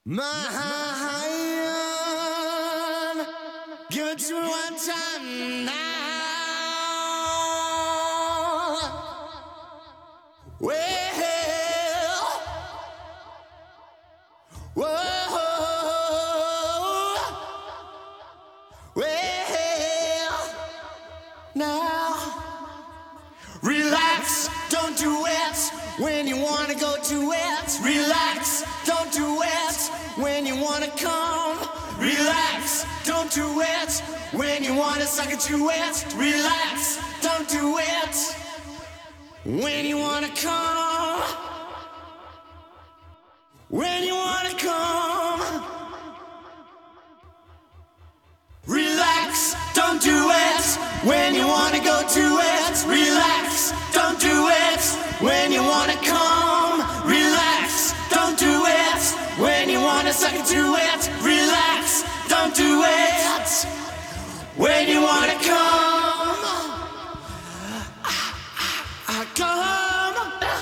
Man, give it to me one time now. Well, whoa, well, now, relax, don't do it when you wanna go to it. Relax, don't do it when you wanna come. Relax, don't do it when you wanna suck it to it. Relax, don't do it when you wanna come. When you wanna come. Relax, don't do it when you wanna go to it. Relax, don't do it when you wanna come. Relax, don't do it when you wanna suck it to it. Relax, don't do it when you wanna come. Come.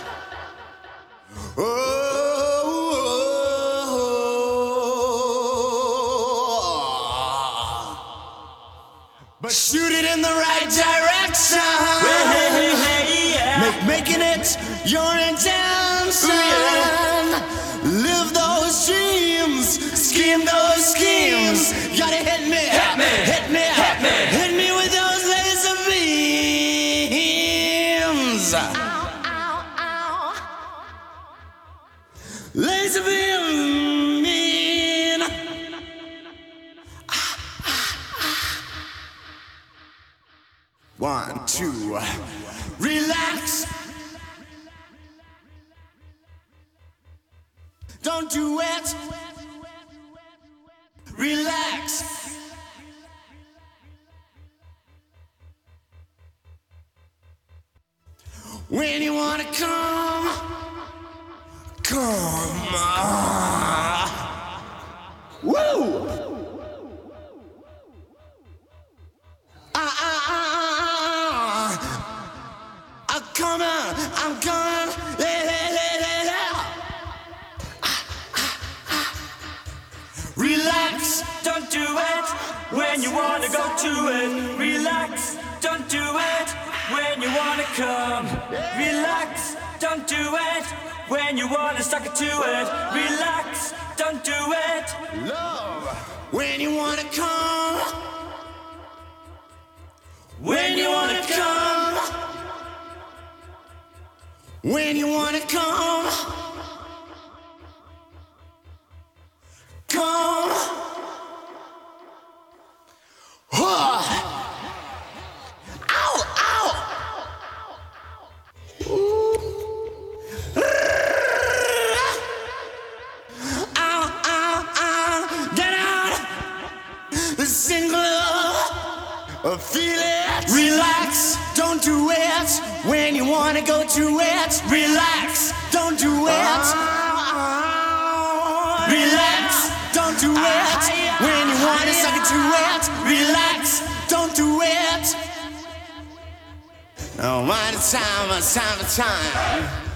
But shoot it in the right direction. Yeah. Making it your intention. Live those dreams, scheme those schemes. Gotta hit me, hit me, hit me, hit me, hit me with those laser beams. Ow, ow, ow. Laser beam mean. 1, 2, relax. Don't do it. Relax. When you wanna come, come on. Woo! I'm coming, Relax, don't do it when you wanna go to it. Relax, don't do it when you wanna come. Relax, don't do it when you wanna suck it to it. Relax, don't do it. Love, when you wanna come. When you wanna come. When you wanna come, come. Ow, ow. Ooh. Ow, ow, ow. Get out. The single feel it. Relax, don't do it when you wanna go to it. Relax, don't do it. Relax, don't do it when you wanna suck it to it. Relax, don't do it. Oh, one time,